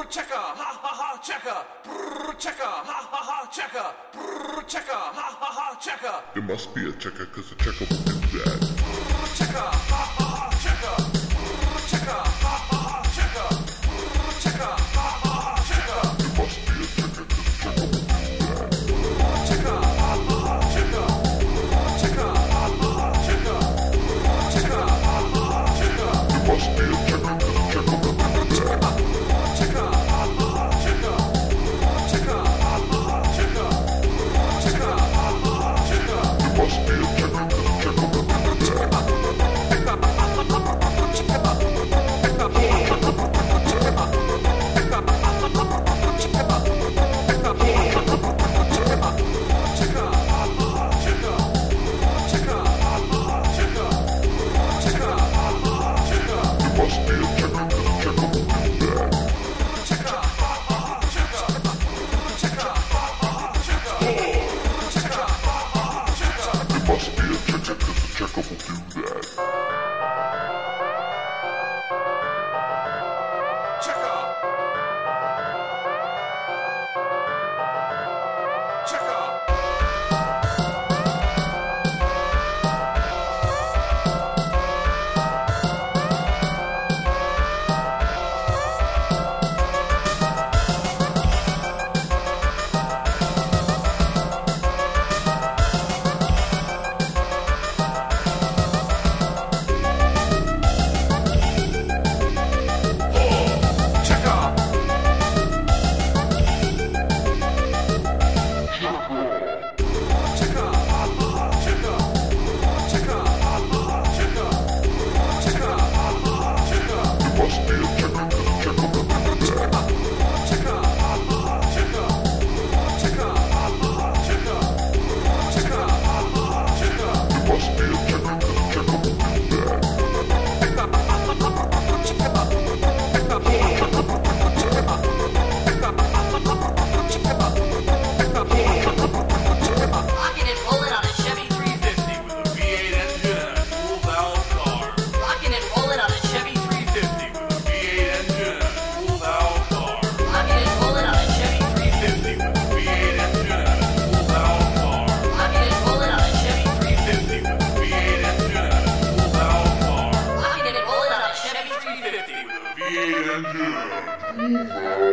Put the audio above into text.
Checker, ha ha ha, checker. Checker, ha ha ha, checker. Checker, ha ha ha, checker. There must be a checker, cause a checker will do that. Checker, ha ha ha, checker. Checker, ha ha ha, checker. Checker, ha ha ha, checker. There must be a checker, cause a checker will do that. Checker, ha ha ha, checker. Checker, ha ha ha, checker. Checker, ha ha ha, checker. There must be a checker, cause a checker will do that. Checker, ha ha ha, checker. Checker, ha ha ha, checker. Checker, ha ha ha, checker. There must be a checker, cause a checker will do that. V8 engine.